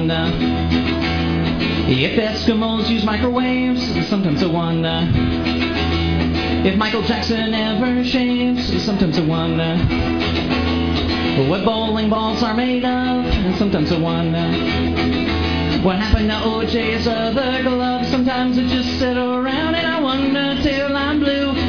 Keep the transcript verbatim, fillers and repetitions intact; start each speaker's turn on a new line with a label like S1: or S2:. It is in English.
S1: wonder if Eskimos use microwaves. Sometimes I wonder if Michael Jackson ever shaves. Sometimes I wonder what bowling balls are made of. And sometimes I wonder what happened to O J's other gloves. Sometimes I just sit around and I wonder till I'm blue.